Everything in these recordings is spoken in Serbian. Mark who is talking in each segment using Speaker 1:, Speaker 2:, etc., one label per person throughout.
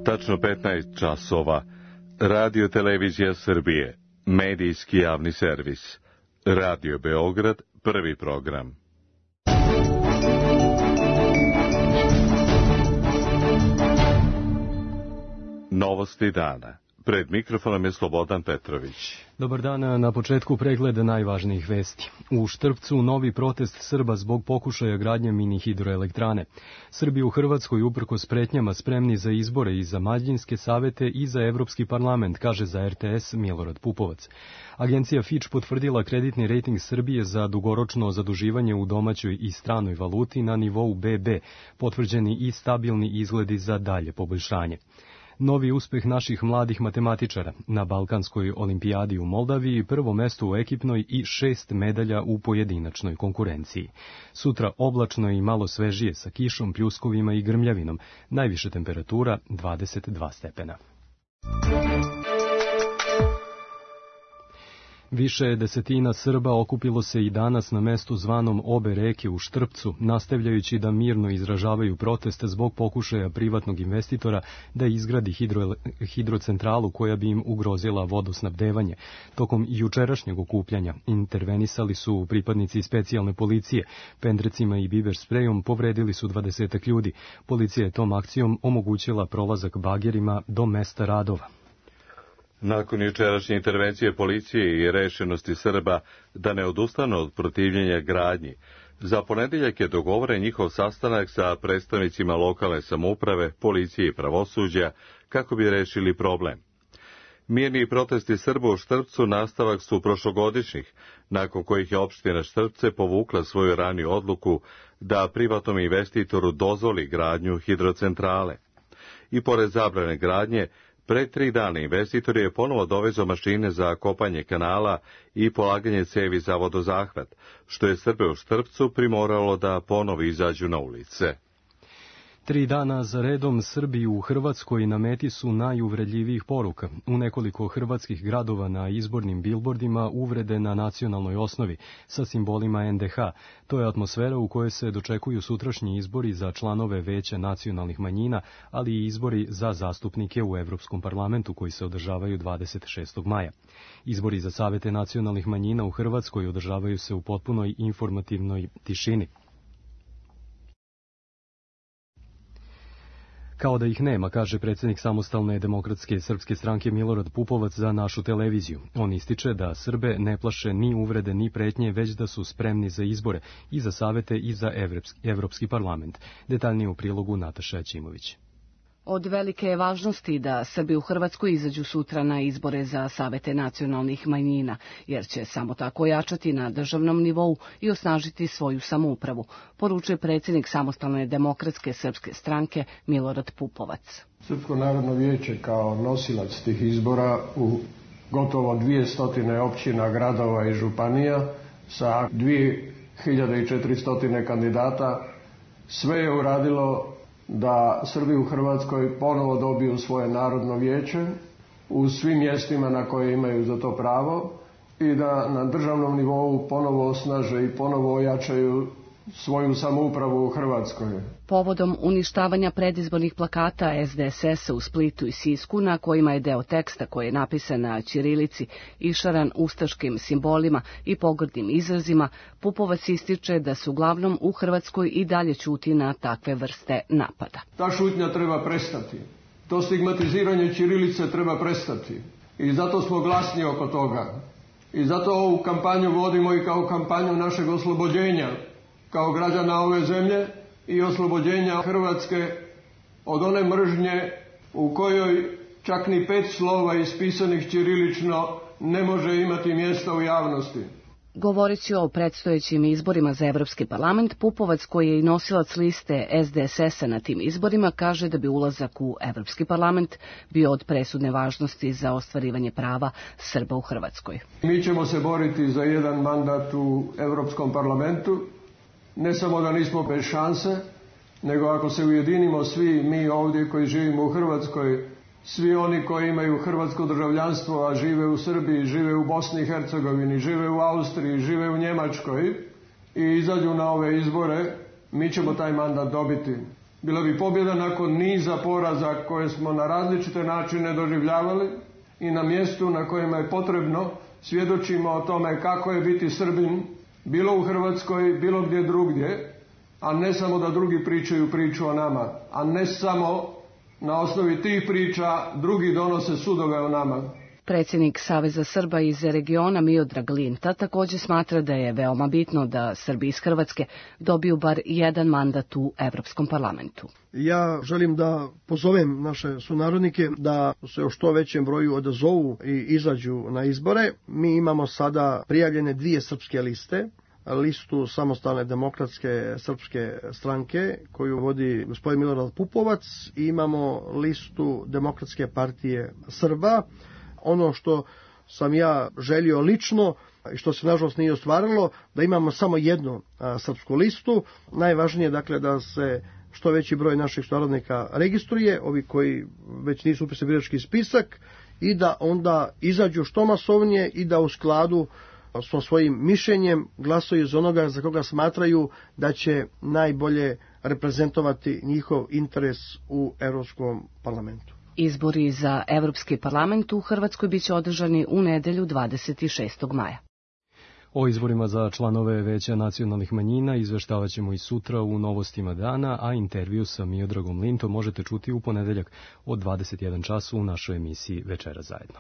Speaker 1: Tačno 15 časova. Radio Televizija Srbije. Medijski javni servis. Radio Beograd, prvi program. Novosti dana. Pred mikrofonom je Slobodan Petrović.
Speaker 2: Dobar dan, na početku pregleda najvažnijih vesti. U Štrpcu novi protest Srba zbog pokušaja gradnje mini hidroelektrane. Srbi u Hrvatskoj uprkos pretnjama spremni za izbore i za Mađinske savete i za Evropski parlament, kaže za RTS Milorad Pupovac. Agencija Fitch potvrdila kreditni rejting Srbije za dugoročno zaduživanje u domaćoj i stranoj valuti na nivou BB, potvrđeni i stabilni izgledi za dalje poboljšanje. Novi uspeh naših mladih matematičara na Balkanskoj olimpijadi u Moldaviji, prvo mesto u ekipnoj i 6 medalja u pojedinačnoj konkurenciji. Sutra oblačno i malo svežije sa kišom, pljuskovima i grmljavinom, najviše temperatura 22 stepena. Više desetina Srba okupilo se i danas na mestu zvanom Obe reke u Štrpcu, nastavljajući da mirno izražavaju protest zbog pokušaja privatnog investitora da izgradi hidrocentralu koja bi im ugrozila vodosnabdevanje. Tokom jučerašnjeg okupljanja intervenisali su pripadnici specijalne policije, pendrecima i biber sprejom povredili su 20 ljudi. Policija je tom akcijom omogućila prolazak bagerima do mesta radova.
Speaker 1: Nakon jučerašnje intervencije policije i rešenosti Srba da ne odustanu od protivljenja gradnji, za ponedeljak je dogovoren njihov sastanak sa predstavnicima lokalne samouprave, policije i pravosuđa kako bi rešili problem. Mirni protesti Srba u Štrpcu nastavak su prošlogodišnjih, nakon kojih je opština Štrpce povukla svoju raniju odluku da privatnom investitoru dozvoli gradnju hidrocentrale. I pored zabrane gradnje, pre 3 dana investitor je ponovo dovezao mašine za kopanje kanala i polaganje cevi za vodozahvat, što je Srbe u Štrpcu primoralo da ponovo izađu na ulice.
Speaker 2: 3 dana za redom Srbi u Hrvatskoj na meti su najuvredljivijih poruka. U nekoliko hrvatskih gradova na izbornim bilbordima uvrede na nacionalnoj osnovi sa simbolima NDH. To je atmosfera u kojoj se dočekuju sutrašnji izbori za članove Veća nacionalnih manjina, ali i izbori za zastupnike u Evropskom parlamentu koji se održavaju 26. maja. Izbori za savete nacionalnih manjina u Hrvatskoj održavaju se u potpunoj informativnoj tišini. Kao da ih nema, kaže predsjednik Samostalne demokratske srpske stranke Milorad Pupovac za našu televiziju. On ističe da Srbe ne plaše ni uvrede ni pretnje, već da su spremni za izbore i za savete i za Evropski parlament. Detaljnije u prilogu Nataša Ćimović.
Speaker 3: Od velike je važnosti da Srbi u Hrvatskoj izađu sutra na izbore za savete nacionalnih manjina, jer će samo tako jačati na državnom nivou i osnažiti svoju samoupravu, poručuje predsjednik Samostalne demokratske srpske stranke Milorad Pupovac.
Speaker 4: Srpsko narodno vijeće kao nosilac tih izbora u gotovo 200 općina, gradova i županija sa 2400 kandidata sve je uradilo da Srbi u Hrvatskoj ponovo dobiju svoje narodno vijeće u svim mjestima na koje imaju za to pravo i da na državnom nivou ponovo osnaže i ponovo ojačaju svoju samoupravu u Hrvatskoj.
Speaker 3: Povodom uništavanja predizbornih plakata SDSS-a u Splitu i Sisku, na kojima je deo teksta koji je napisan na ćirilici išaran ustaškim simbolima i pogrdnim izrazima, Pupovac ističe da se uglavnom u Hrvatskoj i dalje ćuti na takve vrste napada.
Speaker 4: Ta šutnja treba prestati. To stigmatiziranje ćirilice treba prestati. I zato smo glasni oko toga. I zato ovu kampanju vodimo i kao kampanju našeg oslobođenja, kao građana ove zemlje i oslobođenja Hrvatske od one mržnje u kojoj čak ni 5 slova ispisanih ćirilično ne može imati mjesta u javnosti.
Speaker 3: Govoreći o predstojećim izborima za Evropski parlament, Pupovac, koji je i nosilac liste SDSS-a na tim izborima, kaže da bi ulazak u Evropski parlament bio od presudne važnosti za ostvarivanje prava Srba u Hrvatskoj.
Speaker 4: Mi ćemo se boriti za jedan mandat u Evropskom parlamentu. Ne samo da nismo bez šanse, nego ako se ujedinimo svi mi ovdje koji živimo u Hrvatskoj, svi oni koji imaju hrvatsko državljanstvo, a žive u Srbiji, žive u Bosni i Hercegovini, žive u Austriji, žive u Njemačkoj i izađu na ove izbore, mi ćemo taj mandat dobiti. Bila bi pobjeda nakon niza poraza koje smo na različite načine doživljavali i na mjestu na kojima je potrebno svjedočimo o tome kako je biti Srbin, bilo u Hrvatskoj, bilo gdje drugdje, a ne samo da drugi pričaju priču o nama, a ne samo na osnovi tih priča drugi donose sudove o nama.
Speaker 3: Predsjednik Saveza Srba iz regiona Miodrag Linta također smatra da je veoma bitno da Srbi iz Hrvatske dobiju bar jedan mandat u Evropskom parlamentu.
Speaker 5: Ja želim da pozovem naše sunarodnike da se u što većem broju odazovu i izađu na izbore. Mi imamo sada prijavljene 2 srpske liste. Listu Samostalne demokratske srpske stranke koju vodi gospodin Milorad Pupovac i imamo listu Demokratske partije Srba. Ono što sam ja želio lično i što se nažalost nije ostvarilo, da imamo samo jednu srpsku listu. Najvažnije je dakle da se što veći broj naših sunarodnika registruje, ovi koji već nisu upisani u birački spisak, i da onda izađu što masovnije i da u skladu sa svojim mišljenjem glasaju za onoga za koga smatraju da će najbolje reprezentovati njihov interes u Europskom parlamentu.
Speaker 3: Izbori za Evropski parlament u Hrvatskoj biće održani u nedjelju 26. maja.
Speaker 2: O izborima za članove Veća nacionalnih manjina izveštavat ćemo i sutra u Novostima dana, a intervju sa Miodragom Lintom možete čuti u ponedeljak od 21 času u našoj emisiji Večera zajedno.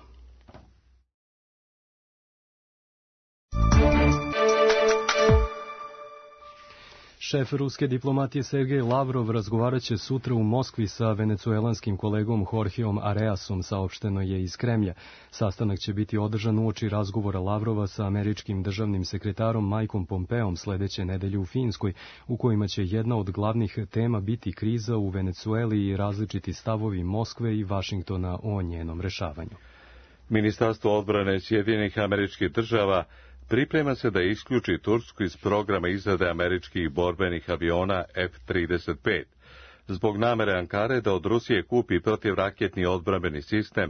Speaker 2: Šef ruske diplomatije Sergej Lavrov razgovarat će sutra u Moskvi sa venecuelanskim kolegom Jorgeom Areasom, saopšteno je iz Kremlja. Sastanak će biti održan uoči razgovora Lavrova sa američkim državnim sekretarom Mikeom Pompeom sledeće nedelje u Finskoj, u kojima će jedna od glavnih tema biti kriza u Venecueli i različiti stavovi Moskve i Vašingtona o njenom rešavanju.
Speaker 1: Ministarstvo odbrane Sjedinjenih Američkih Država priprema se da isključi Tursku iz programa izrade američkih borbenih aviona F-35, zbog namere Ankare da od Rusije kupi protivraketni odbrambeni sistem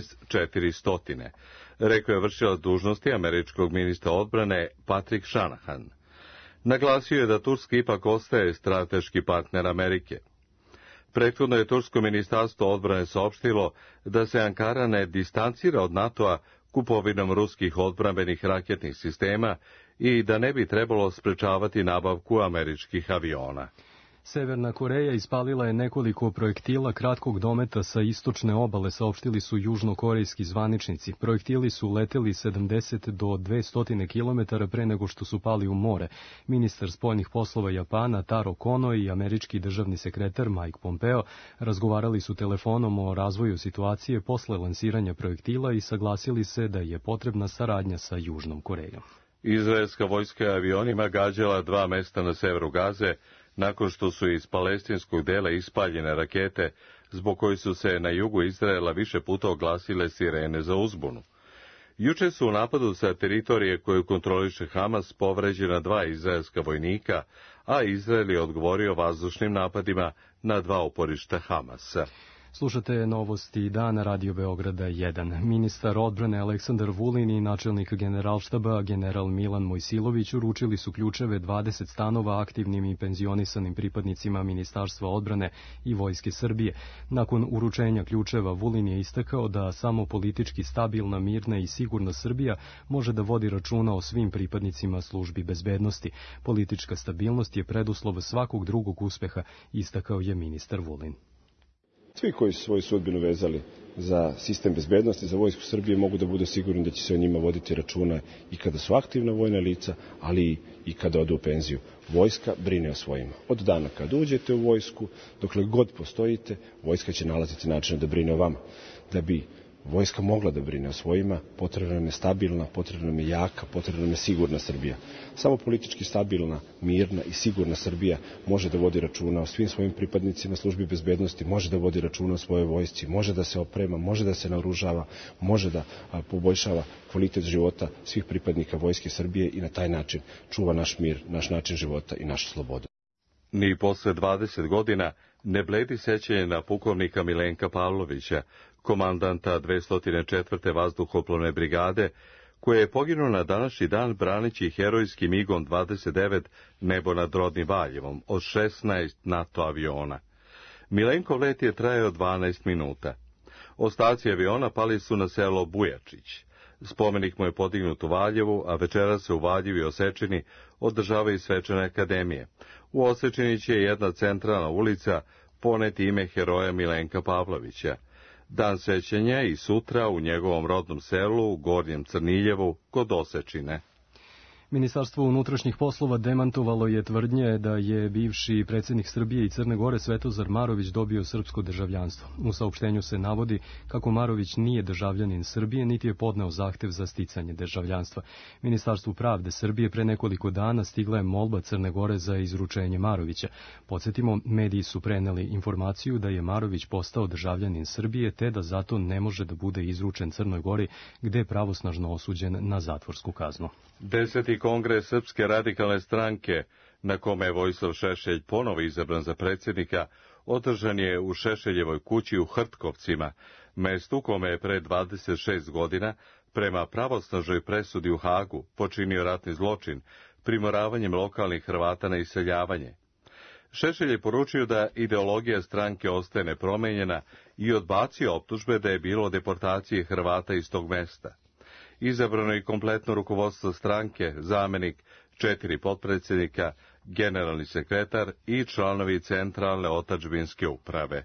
Speaker 1: S-400, rekao je vršilac dužnosti američkog ministra odbrane Patrick Shanahan. Naglasio je da Turska ipak ostaje strateški partner Amerike. Prethodno je Tursko ministarstvo odbrane saopštilo da se Ankara ne distancira od NATO-a kupovinom ruskih odbrambenih raketnih sistema i da ne bi trebalo sprečavati nabavku američkih aviona.
Speaker 2: Severna Koreja ispalila je nekoliko projektila kratkog dometa sa istočne obale, saopštili su južnokorejski zvaničnici. Projektili su leteli 70 do 200 km pre nego što su pali u more. Ministar spoljnih poslova Japana Taro Kono i američki državni sekretar Mike Pompeo razgovarali su telefonom o razvoju situacije posle lansiranja projektila i saglasili se da je potrebna saradnja sa Južnom Korejom.
Speaker 1: Izraelska vojska je avionima gađala 2 mesta na severu Gaze, nakon što su iz palestinskog dela ispaljene rakete, zbog koji su se na jugu Izraela više puta oglasile sirene za uzbunu. Juče su u napadu sa teritorije koju kontroliše Hamas povređena 2 izraelska vojnika, a Izrael je odgovorio vazdušnim napadima na 2 uporišta Hamasa.
Speaker 2: Slušate novosti dana Radio Beograda 1. Ministar odbrane Aleksandar Vulin i načelnik generalštaba general Milan Mojsilović uručili su ključeve 20 stanova aktivnim i penzionisanim pripadnicima Ministarstva odbrane i Vojske Srbije. Nakon uručenja ključeva Vulin je istakao da samo politički stabilna, mirna i sigurna Srbija može da vodi računa o svim pripadnicima službi bezbednosti. Politička stabilnost je preduslov svakog drugog uspeha, istakao je ministar Vulin.
Speaker 6: Svi koji su svoju sudbinu vezali za sistem bezbednosti, za Vojsku Srbije, mogu da budu sigurni da će se o njima voditi računa i kada su aktivna vojna lica, ali i kada odu u penziju. Vojska brine o svojima. Od dana kad uđete u vojsku, dokle god postojite, vojska će nalaziti način da brine o vama. Da bi vojska mogla da brine o svojima, potrebna nam je stabilna, potrebna nam je jaka, potrebna nam je sigurna Srbija. Samo politički stabilna, mirna i sigurna Srbija može da vodi računa o svim svojim pripadnicima službi bezbednosti, može da vodi računa o svojoj vojsci, može da se oprema, može da se naoružava, može da poboljšava kvalitet života svih pripadnika Vojske Srbije i na taj način čuva naš mir, naš način života i našu slobodu.
Speaker 1: Ni posle 20 godina ne bledi sećanje na pukovnika Milenka Pavlovića, komandanta 204. vazduhoplovne brigade, koji je poginuo na današnji dan braneći herojskim MiG-om 29 nebo nad rodnim Valjevom od 16 NATO aviona. Milenkov let je trajao 12 minuta. Ostaci aviona pali su na selo Bujačić. Spomenik mu je podignut u Valjevu, a večeras se u Valjevu i Osečini održavaju svečane akademije. U Osečini će jedna centralna ulica poneti ime heroja Milenka Pavlovića. Dan sećanja i sutra u njegovom rodnom selu, u Gornjem Crniljevu, kod Osečine.
Speaker 2: Ministarstvo unutrašnjih poslova demantovalo je tvrdnje da je bivši predsjednik Srbije i Crne Gore Svetozar Marović dobio srpsko državljanstvo. U saopštenju se navodi kako Marović nije državljanin Srbije, niti je podneo zahtev za sticanje državljanstva. Ministarstvu pravde Srbije pre nekoliko dana stigla je molba Crne Gore za izručenje Marovića. Podsjetimo, mediji su preneli informaciju da je Marović postao državljanin Srbije, te da zato ne može da bude izručen Crnoj Gori, gde je pravosnažno osuđen na zatvorsku kaznu.
Speaker 1: 10. kongres Srpske radikalne stranke, na kome je Vojislav Šešelj ponovo izabran za predsjednika, održan je u Šešeljevoj kući u Hrtkovcima, mestu kome je pre 26 godina, prema pravosnažnoj presudi u Hagu, počinio ratni zločin, primoravanjem lokalnih Hrvata na iseljavanje. Šešelj je poručio da ideologija stranke ostaje nepromenjena i odbacio optužbe da je bilo deportacije Hrvata iz tog mesta. Izabrano je kompletno rukovodstvo stranke, zamenik, 4 potpredsjednika, generalni sekretar i članovi centralne otadžbinske uprave.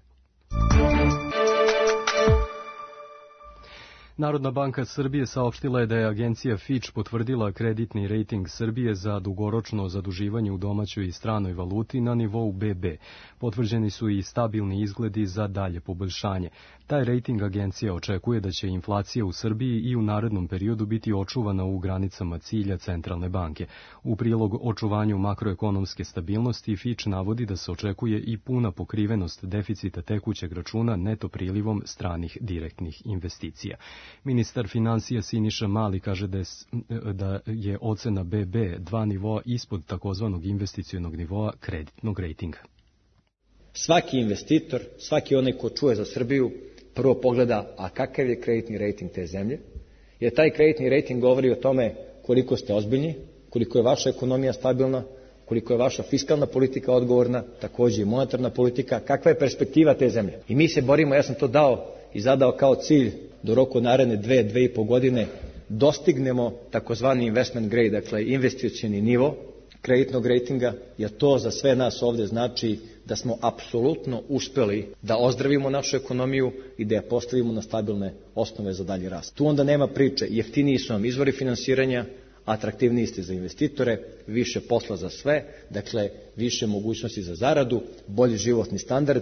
Speaker 2: Narodna banka Srbije saopštila je da je agencija Fitch potvrdila kreditni rejting Srbije za dugoročno zaduživanje u domaćoj i stranoj valuti na nivou BB. Potvrđeni su i stabilni izgledi za dalje poboljšanje. Taj rejting agencija očekuje da će inflacija u Srbiji i u narednom periodu biti očuvana u granicama cilja centralne banke. U prilog očuvanju makroekonomske stabilnosti Fitch navodi da se očekuje i puna pokrivenost deficita tekućeg računa neto prilivom stranih direktnih investicija. Ministar financija Siniša Mali kaže da je ocena BB 2 nivoa ispod takozvanog investicionog nivoa kreditnog rejtinga.
Speaker 7: Svaki investitor, svaki onaj ko čuje za Srbiju, prvo pogleda a kakav je kreditni rejting te zemlje, jer taj kreditni rejting govori o tome koliko ste ozbiljni, koliko je vaša ekonomija stabilna, koliko je vaša fiskalna politika odgovorna, takođe i monetarna politika, kakva je perspektiva te zemlje. I mi se borimo, ja sam to dao i zadao kao cilj, do roku naredne 2,5 godine dostignemo takozvani investment grade, dakle investicioni nivo kreditnog rejtinga, jer to za sve nas ovde znači da smo apsolutno uspeli da ozdravimo našu ekonomiju i da je postavimo na stabilne osnove za dalji rast. Tu onda nema priče, jeftiniji su nam izvori finansiranja, atraktivniji ste za investitore, više posla za sve, dakle više mogućnosti za zaradu, bolji životni standard.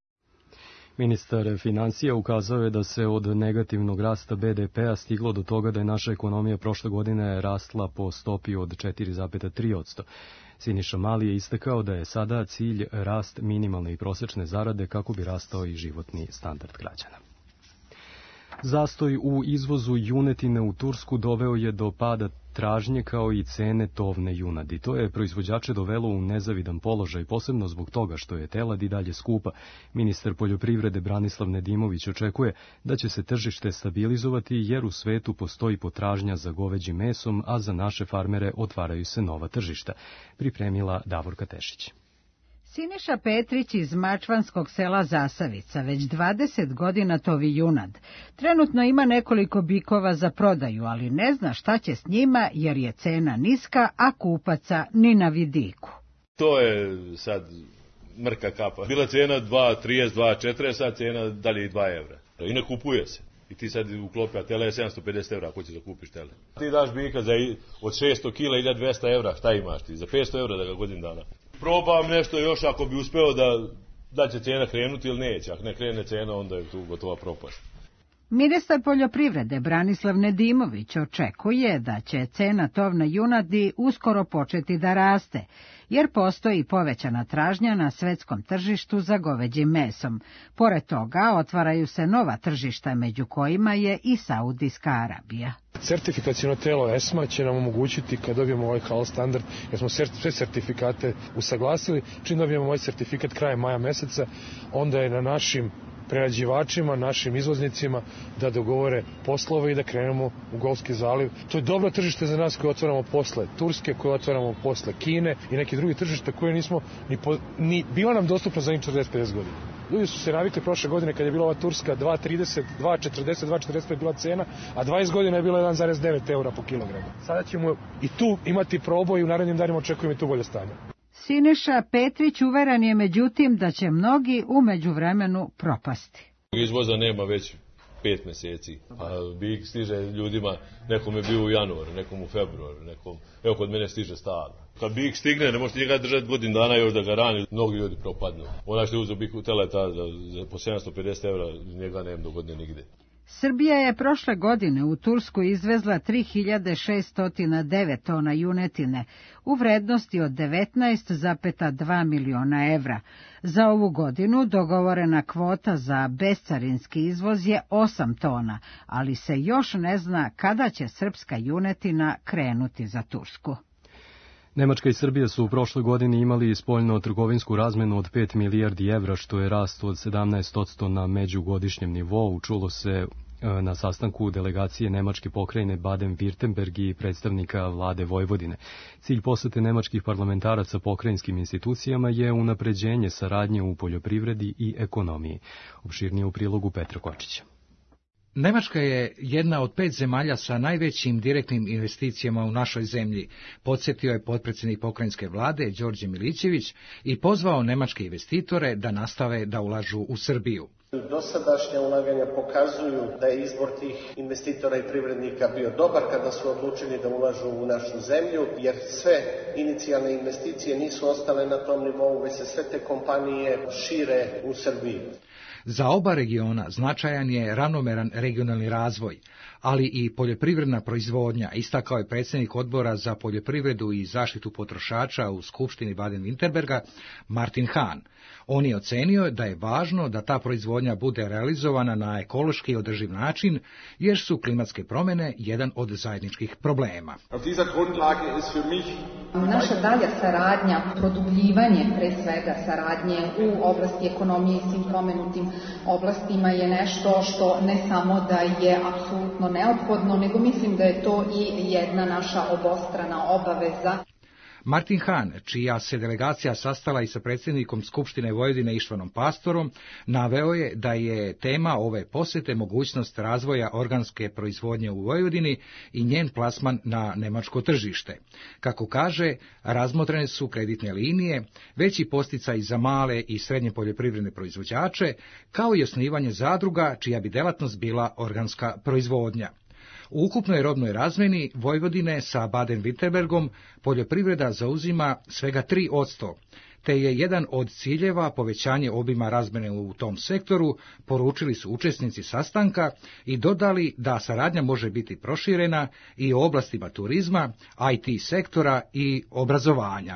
Speaker 2: Ministar financija ukazao je da se od negativnog rasta BDP-a stiglo do toga da je naša ekonomija prošle godine rastla po stopi od 4,3%. Siniša Mali je istakao da je sada cilj rast minimalne i prosečne zarade kako bi rastao i životni standard građana. Zastoj u izvozu junetine u Tursku doveo je do pada tražnje kao i cene tovne junadi. To je proizvođače dovelo u nezavidan položaj, posebno zbog toga što je telad i dalje skupa. Ministar poljoprivrede Branislav Nedimović očekuje da će se tržište stabilizovati jer u svetu postoji potražnja za goveđim mesom, a za naše farmere otvaraju se nova tržišta. Pripremila Davorka Tešić.
Speaker 8: Siniša Petrić iz mačvanskog sela Zasavica već 20 godina tovi junad. Trenutno ima nekoliko bikova za prodaju, ali ne zna šta će s njima jer je cena niska, a kupaca ni na vidiku.
Speaker 9: To je sad mrka kapa. Bila cena 2,30, 2,40, sad cena dalje i 2 evra. I ne kupuje se. I ti sad uklopi, a tele je 750 evra, ako ćeš da kupiš tele. Ti daš bika za od 600 kila i 1200 evra, šta imaš ti? Za 500 evra da ga godin dana. Probam nešto još ako bi uspeo da će cena krenuti ili neće. Ako ne krene cena, onda je tu gotova propast.
Speaker 8: Ministar poljoprivrede Branislav Nedimović očekuje da će cena tovne junadi uskoro početi da raste, jer postoji povećana tražnja na svetskom tržištu za goveđim mesom. Pored toga, otvaraju se nova tržišta, među kojima je i Saudijska Arabija.
Speaker 10: Certifikaciono telo ESMA će nam omogućiti, kad dobijemo ovaj halal standard, jer smo sve certifikate usaglasili, čim dobijemo ovaj certifikat krajem maja meseca, onda je na našim prerađivačima, našim izvoznicima da dogovore poslove i da krenemo u Golski zaliv. To je dobro tržište za nas koje otvaramo posle Turske, koje otvaramo posle Kine i neki drugi tržišta koje nismo ni bila nam dostupno za 40-50 godina. Ljudi su se navikli prošle godine kad je bila ova Turska 2,30, 2,40, 2,45 je bila cena, a 20 godina je bilo 1,9 eura po kilogramu. Sada ćemo i tu imati proboj i u narednim danima očekujemo i tu bolje stanje.
Speaker 8: Siniša Petrić uveren je međutim da će mnogi u međuvremenu propasti.
Speaker 9: Izvoza nema već 5 meseci, a Big stiže ljudima, nekom je bio u januaru, nekom u februaru, nekom, evo kod mene stiže stalno. Kad Big stigne, ne možete njega držati godinu dana još da ga rani, mnogi ljudi propadnu. Onaj što je uzeo Big u teleta po 750 evra, njega nema do godine nigde.
Speaker 8: Srbija je prošle godine u Tursku izvezla 3609 tona junetine u vrednosti od 19,2 miliona evra. Za ovu godinu dogovorena kvota za bescarinski izvoz je 8 tona, ali se još ne zna kada će srpska junetina krenuti za Tursku.
Speaker 2: Nemačka i Srbija su u prošloj godini imali spoljno-trgovinsku razmenu od 5 milijardi evra, što je rast od 17% na međugodišnjem nivou, čulo se na sastanku delegacije Nemačke pokrajine Baden-Württemberg i predstavnika vlade Vojvodine. Cilj posete nemačkih parlamentaraca pokrajinskim institucijama je unapređenje saradnje u poljoprivredi i ekonomiji. Opširnije u prilogu Petra Kočića.
Speaker 11: Nemačka je jedna od 5 zemalja sa najvećim direktnim investicijama u našoj zemlji, podsjetio je potpredsjednik pokrajinske vlade Đorđe Milićević i pozvao nemačke investitore da nastave da ulažu u Srbiju.
Speaker 12: Dosadašnja ulaganja pokazuju da je izbor tih investitora i privrednika bio dobar kada su odlučili da ulažu u našu zemlju, jer sve inicijalne investicije nisu ostale na tom nivou, već se sve te kompanije šire u Srbiji.
Speaker 11: Za oba regiona značajan je ravnomeran regionalni razvoj, ali i poljoprivredna proizvodnja, istakao je predsjednik odbora za poljoprivredu i zaštitu potrošača u Skupštini Baden-Württemberga Martin Hahn. On je ocenio da je važno da ta proizvodnja bude realizovana na ekološki održiv način, jer su klimatske promjene jedan od zajedničkih problema.
Speaker 13: Naša dalja saradnja, produbljivanje pre svega saradnje u oblasti ekonomije i svim pomenutim oblastima je nešto što ne samo da je apsolutno neophodno, nego mislim da je to i jedna naša obostrana obaveza.
Speaker 11: Martin Hahn, čija se delegacija sastala i sa predsjednikom Skupštine Vojvodine Ištvanom Pastorom, naveo je da je tema ove posjete mogućnost razvoja organske proizvodnje u Vojvodini i njen plasman na nemačko tržište. Kako kaže, razmotrene su kreditne linije, veći podsticaj za male i srednje poljoprivredne proizvođače, kao i osnivanje zadruga čija bi delatnost bila organska proizvodnja. U ukupnoj robnoj razmeni Vojvodine sa Baden-Württembergom poljoprivreda zauzima svega 3%, te je jedan od ciljeva povećanje obima razmene u tom sektoru, poručili su učesnici sastanka i dodali da saradnja može biti proširena i u oblastima turizma, IT sektora i obrazovanja.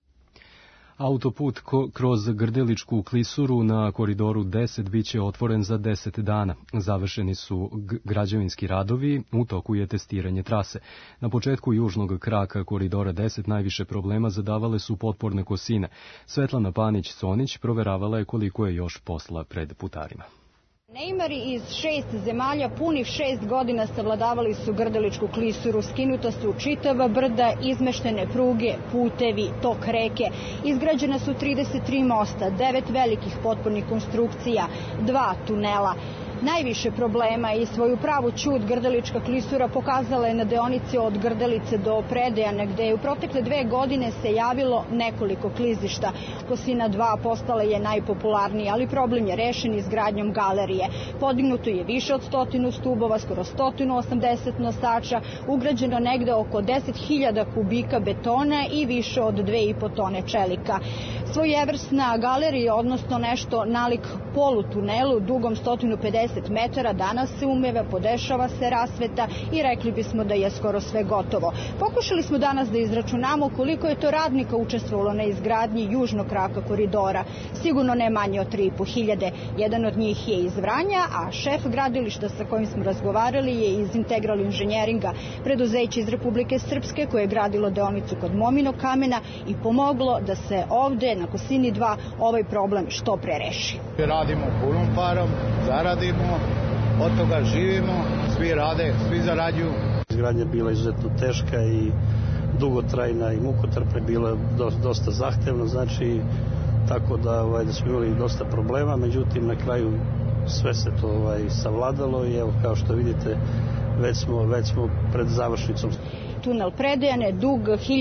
Speaker 2: Autoput kroz Grdeličku klisuru na koridoru 10 biće otvoren za 10 dana. Završeni su građevinski radovi, u toku je testiranje trase. Na početku južnog kraka koridora 10 najviše problema zadavale su potporne kosine. Svetlana Panić-Conić proveravala je koliko je još posla pred putarima.
Speaker 14: Neimari iz 6 zemalja punih 6 godina savladavali su Grdeličku klisuru, skinuta su čitava brda, izmeštene pruge, putevi, tok reke. Izgrađena su 33 mosta, 9 velikih potpornih konstrukcija, 2 tunela. Najviše problema i svoju pravu ćud Grdelička klisura pokazala je na deonici od Grdelice do Predejana, gde je u protekle 2 godine se javilo nekoliko klizišta. Kosina 2 postala je najpopularnija, ali problem je rešen izgradnjom galerije. Podignuto je više od 100 stubova, skoro 180 nosača, ugrađeno negde oko 10.000 kubika betona i više od 2,5 tone čelika. Svojevrsna galerija, odnosno nešto nalik polutunelu, dugom 150 metara, danas se umeva, podešava se rasveta i rekli bismo da je skoro sve gotovo. Pokušali smo danas da izračunamo koliko je to radnika učestvovalo na izgradnji južnog kraka koridora. Sigurno ne manje od 3.500. Jedan od njih je iz Vranja, a šef gradilišta sa kojim smo razgovarali je iz Integral inženjeringa, preduzeće iz Republike Srpske koje je gradilo deonicu kod Mominog kamena i pomoglo da se ovde na Kosinji 2 ovaj problem što pre reši.
Speaker 15: Radimo punom parom, zaradimo, od toga živimo, svi rade, svi zarađuju.
Speaker 16: Izgradnja je bila izuzetno teška i dugotrajna i mukotrpna, bila dosta zahtevna, znači tako da smo imali dosta problema, međutim na kraju sve se to savladalo i evo kao što vidite već smo pred završnicom.
Speaker 14: Tunel Predejane dug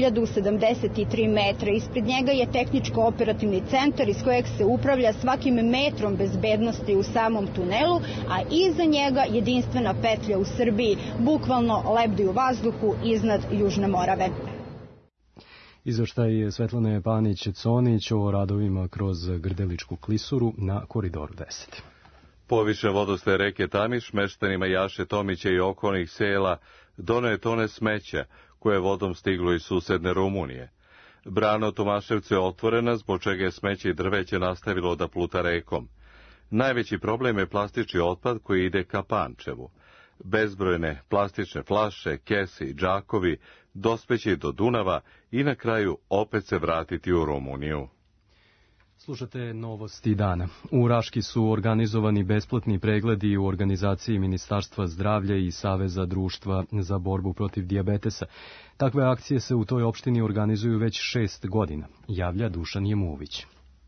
Speaker 14: 1073 metra. Ispred njega je tehničko-operativni centar iz kojeg se upravlja svakim metrom bezbednosti u samom tunelu, a iza njega jedinstvena petlja u Srbiji, bukvalno lebdi u vazduhu iznad Južne Morave.
Speaker 2: Izveštaj Svetlane Panić-Conić o radovima kroz Grdeličku klisuru na Koridoru 10.
Speaker 1: Poviše vodostaje reke Tamiš meštanima Jaše Tomića i okolnih sela doneo je tone smeća koje je vodom stiglo iz susedne Rumunije. Brana u Tomaševcu je otvorena, zbog čega je smeće i drveće nastavilo da pluta rekom. Najveći problem je plastični otpad koji ide ka Pančevu. Bezbrojne plastične flaše, kese i džakovi dospeće do Dunava i na kraju opet se vratiti u Rumuniju.
Speaker 2: Slušate novosti dana. U Raški su organizovani besplatni pregledi u organizaciji Ministarstva zdravlja i Saveza društva za borbu protiv dijabetesa. Takve akcije se u toj opštini organizuju već 6 godina, javlja Dušan Jemuvić.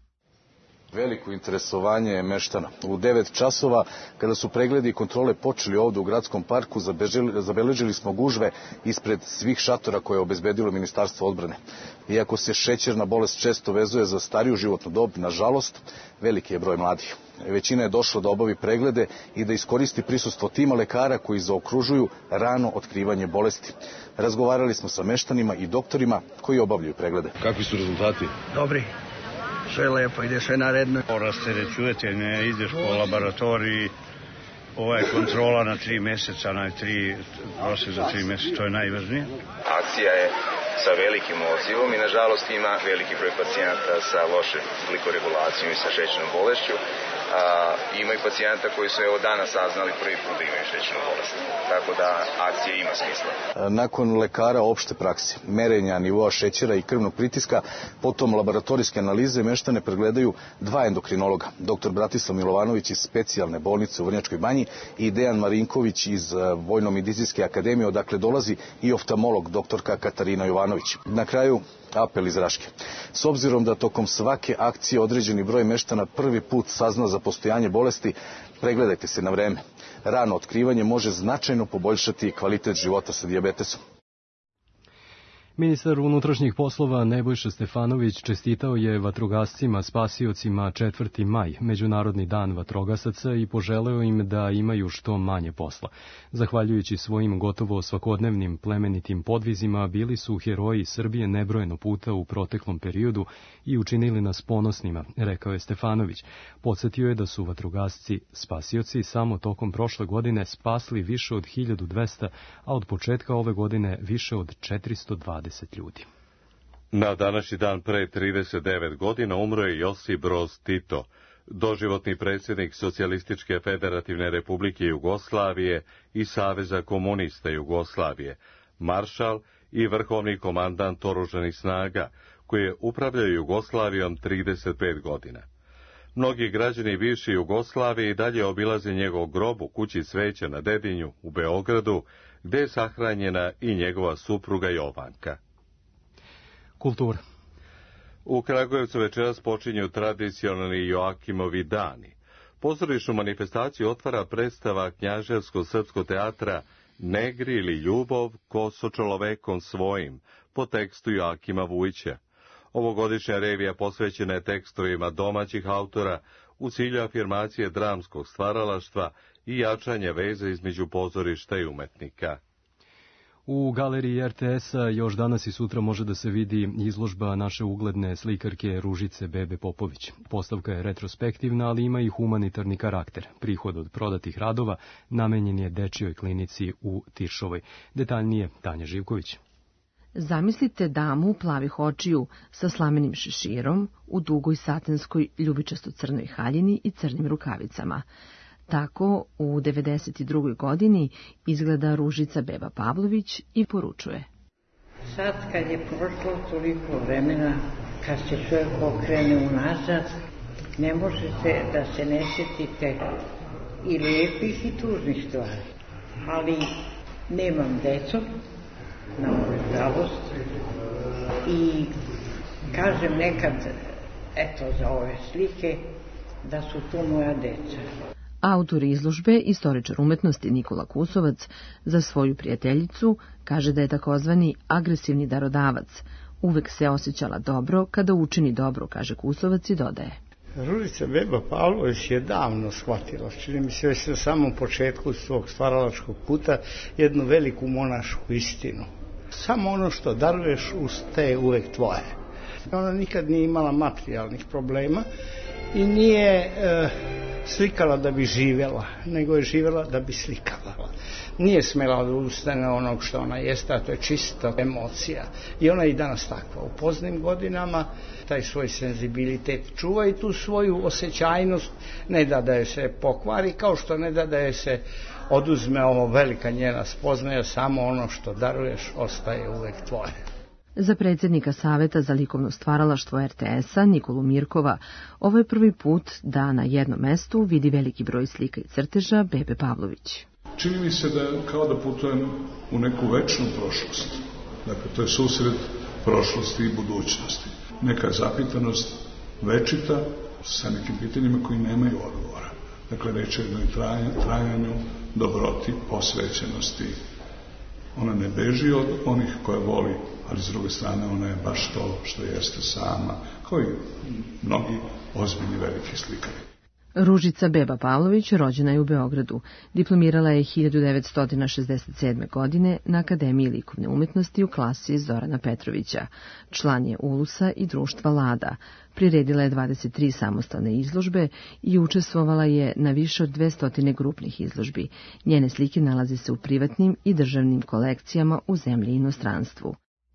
Speaker 17: Veliko interesovanje meštana. U 9 časova, kada su pregledi i kontrole počeli ovdje u gradskom parku, zabeležili smo gužve ispred svih šatora koje je obezbedilo Ministarstvo odbrane. Iako se šećerna bolest često vezuje za stariju životnu dob, nažalost, veliki je broj mladih. Većina je došla da obavi preglede i da iskoristi prisustvo tima lekara koji zaokružuju rano otkrivanje bolesti. Razgovarali smo sa meštanima i doktorima koji obavljaju preglede.
Speaker 9: Kakvi su rezultati?
Speaker 18: Dobri. Sve lepo, ide sve naredno.
Speaker 19: Rasterećujete, ne ideš po laboratoriji, ova je kontrola na 3 mjeseca, prosjek za 3 mjeseca, to je najvažnije.
Speaker 20: Akcija je sa velikim odzivom i nažalost ima veliki broj pacijenata sa lošom glikoregulacijom i sa šećernom bolešću. Ima i pacijenta koji su danas saznali prvi put da imaju šećernu bolest. Tako da akcija ima smisla.
Speaker 17: Nakon lekara opšte prakse, merenja nivoa šećera i krvnog pritiska, potom laboratorijske analize, meštane pregledaju 2 endokrinologa. Dr. Bratislav Milovanović iz specijalne bolnice u Vrnjačkoj Banji i Dejan Marinković iz Vojno-medicinske akademije, odakle dolazi i oftalmolog doktorka Katarina Jovanović. Na kraju apel iz Raške. S obzirom da tokom svake akcije određeni broj meštana prvi put sazna za postojanje bolesti, pregledajte se na vreme. Rano otkrivanje može značajno poboljšati kvalitet života sa dijabetesom.
Speaker 2: Ministar unutrašnjih poslova Nebojša Stefanović čestitao je vatrogascima spasiocima 4. maj, Međunarodni dan vatrogasaca, i poželeo im da imaju što manje posla. Zahvaljujući svojim gotovo svakodnevnim plemenitim podvizima, bili su heroji Srbije nebrojeno puta u proteklom periodu i učinili nas ponosnima, rekao je Stefanović. Podsjetio je da su vatrogasci spasioci samo tokom prošle godine spasli više od 1200, a od početka ove godine više od 420 ljudi.
Speaker 1: Na današnji dan pre 39 godina umro je Josip Broz Tito, doživotni predsjednik Socijalističke federativne republike Jugoslavije i Saveza komunista Jugoslavije, maršal i vrhovni komandant oružanih snaga, koji je upravljao Jugoslavijom 35 godina. Mnogi građani bivše Jugoslavije i dalje obilaze njegov grob u kući Cveća na Dedinju u Beogradu, gde je sahranjena i njegova supruga Jovanka.
Speaker 2: Kultura.
Speaker 1: U Kragujevcu večeras počinju tradicionalni Joakimovi dani. Pozorišnu manifestaciju otvara predstava Knjaževsko-srpskog teatra Negri ili ljubav ko so čolovekom svojim, po tekstu Joakima Vujića. Ovogodišnja revija posvećena je tekstovima domaćih autora u cilju afirmacije dramskog stvaralaštva i jačanja veze između pozorišta i umetnika.
Speaker 2: U galeriji RTS-a još danas i sutra može da se vidi izložba naše ugledne slikarke Ružice Bebe Popović. Postavka je retrospektivna, ali ima i humanitarni karakter. Prihod od prodatih radova namenjen je dečijoj klinici u Tiršovoj. Detaljnije Tanja Živković.
Speaker 21: Zamislite damu plavih očiju sa slamenim šeširom u dugoj satenskoj ljubičasto-crnoj haljini i crnim rukavicama. Tako u 92. godini izgleda Ružica Beba Pavlović i poručuje.
Speaker 22: Sad kad je prošlo toliko vremena,
Speaker 4: kad se čovjek okrene unazad, ne možete da se ne sjetite i lijepih i tužnih stvari. Ali nemam decu, na moju žalost, i kažem nekad, eto za ove slike, da su tu moja deca.
Speaker 21: Autor izložbe, istoričar umetnosti Nikola Kusovac, za svoju prijateljicu kaže da je takozvani agresivni darodavac. Uvek se osjećala dobro kada učini dobro, kaže Kusovac i dodaje.
Speaker 22: Ružica Beba Pavlović je davno shvatila, čini mi se već na samom početku svog stvaralačkog puta, jednu veliku monašku istinu. Samo ono što daruješ ustaje uvek tvoje. Ona nikad nije imala materijalnih problema i nije slikala da bi živjela, nego je živjela da bi slikala. Nije smjela da ustane onog što ona jeste, a to je čista emocija. I ona je i danas takva. U poznim godinama taj svoj senzibilitet čuva i tu svoju osjećajnost ne da joj se pokvari, kao što ne da joj se oduzme ovo velika njena spoznaja, samo ono što daruješ ostaje uvek tvoje.
Speaker 21: Za predsjednika Saveta za likovno stvaralaštvo RTS-a Nikolu Mirkova, ovo je prvi put da na jednom mestu vidi veliki broj slika i crteža Bebe Pavlović.
Speaker 23: Čini mi se da kao da putujem u neku večnu prošlost. Dakle, to je susret prošlosti i budućnosti. Neka zapitanost večita sa nekim pitanjima koji nemaju odgovora. Dakle, reč je o jednoj trajanju, dobroti, posvećenosti. Ona ne beži od onih koje voli, ali s druge strane ona je baš to što jeste sama, kao i mnogi ozbiljni veliki slikari.
Speaker 21: Ružica Beba Pavlović rođena je u Beogradu. Diplomirala je 1967. godine na Akademiji likovne umetnosti u klasi Zorana Petrovića. Član je Ulusa i društva Lada. Priredila je 23 samostalne izložbe i učestvovala je na više od 200 grupnih izložbi. Njene slike nalaze se u privatnim i državnim kolekcijama u zemlji i inostranstvu.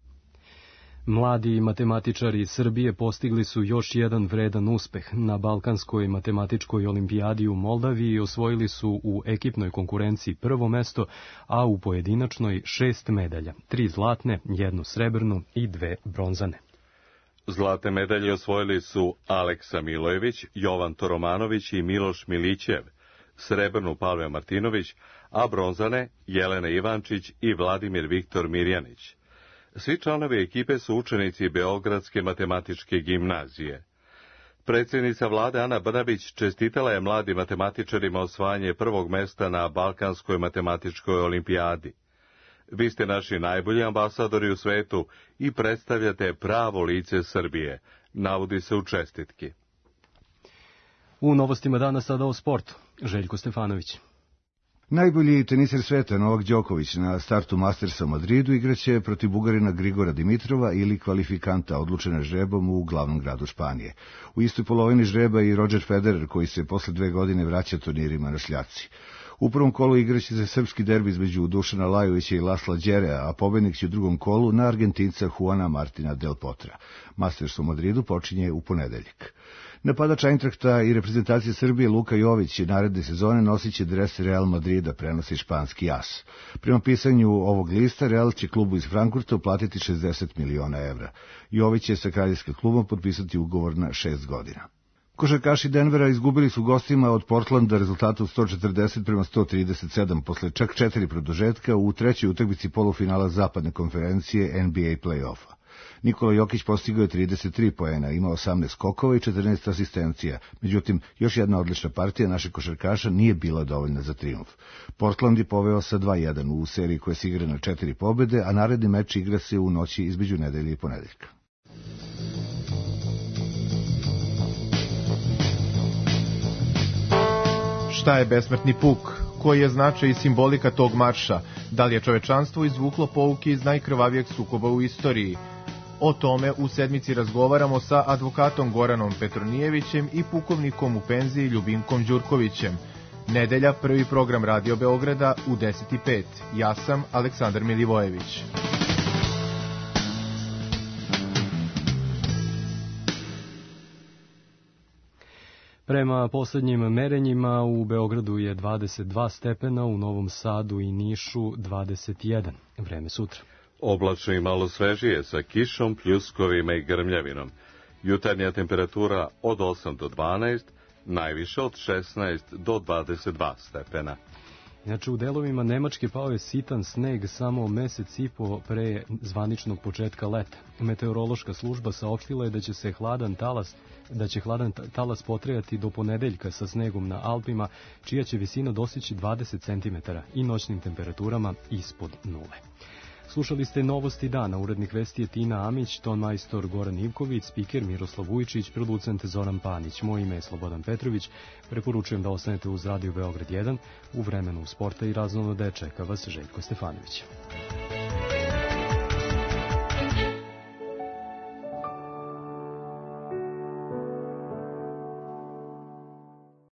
Speaker 2: Mladi matematičari iz Srbije postigli su još jedan vredan uspeh. Na Balkanskoj matematičkoj olimpijadi u Moldaviji osvojili su u ekipnoj konkurenciji prvo mesto, a u pojedinačnoj 6 medalja, 3 zlatne, 1 srebrnu i 2 bronzane.
Speaker 1: Zlatne medalje osvojili su Aleksa Milojević, Jovan Toromanović i Miloš Milićev, srebrnu Pavle Martinović, a bronzane Jelena Ivančić i Vladimir Viktor Mirjanić. Svi članovi ekipe su učenici Beogradske matematičke gimnazije. Predsjednica vlade Ana Brnabić čestitala je mladim matematičarima osvajanje prvog mesta na Balkanskoj matematičkoj olimpijadi. Vi ste naši najbolji ambasadori u svetu i predstavljate pravo lice Srbije, navodi se u čestitki.
Speaker 2: U novostima dana sada o sportu. Željko Stefanović.
Speaker 24: Najbolji teniser sveta Novak Đoković na startu Mastersa u Madridu igraće protiv Bugarina Grigora Dimitrova ili kvalifikanta odlučena žrebom u glavnom gradu Španije. U istoj polovini žreba i Roger Federer koji se posle 2 godine vraća turnirima na šljaci. U prvom kolu igraće se srpski derbi između Dušana Lajovića i Lasla Đerea, a pobednik će u drugom kolu na Argentinca Juana Martina del Potra. Masters u Madridu počinje u ponedeljak. Napadač Eintrachta i reprezentacije Srbije Luka Jović naredne sezone nosit će dres Real Madrida, prenosi španski AS. Prema pisanju ovog lista, Real će klubu iz Frankfurta uplatiti 60 miliona evra. Jović će sa kraljevskim klubom potpisati ugovor na 6 godina. Košarkaši Denvera izgubili su gostima od Portlanda rezultatom 140-137 posle čak 4 produžetka u trećoj utakmici polufinala zapadne konferencije NBA play-offa. Nikola Jokić postigao je 33 poena, imao 18 skokova i 14 asistencija. Međutim, još jedna odlična partija našeg košarkaša nije bila dovoljna za trijumf. Portland je poveo sa 2-1 u seriji koja se igra na 4 pobede, a naredni meč igra se u noći između nedelje i ponedeljka.
Speaker 25: Šta je besmrtni puk? Koji je značaj i simbolika tog marša? Da li je čovečanstvo izvuklo pouke iz najkrvavijeg sukoba u istoriji? O tome u sedmici razgovaramo sa advokatom Goranom Petronijevićem i pukovnikom u penziji Ljubinkom Đurkovićem. Nedelja, prvi program Radio Beograda u 10:05. Ja sam Aleksandar Milivojević.
Speaker 2: Prema poslednjim merenjima u Beogradu je 22 stepena, u Novom Sadu i Nišu 21. Vreme sutra.
Speaker 1: Oblačno i malo svežije sa kišom, pljuskovima i grmljavinom. Jutarnja temperatura od 8 do 12, najviše od 16 do 22 stepena.
Speaker 2: Inače, u delovima Nemačke pao je sitan sneg samo mesec i po pre zvaničnog početka leta. Meteorološka služba saopštila je da će hladan talas potrajati do ponedeljka sa snegom na Alpima, čija će visina dostići 20 cm i noćnim temperaturama ispod nule. Slušali ste novosti dana, urednik vesti je Tina Amić, ton majstor Goran Ivković, spiker Miroslav Vujčić, producent Zoran Panić. Moje ime je Slobodan Petrović, preporučujem da ostanete uz Radio Beograd 1, u vremenu sporta i raznono čeka vas Željko Stefanović.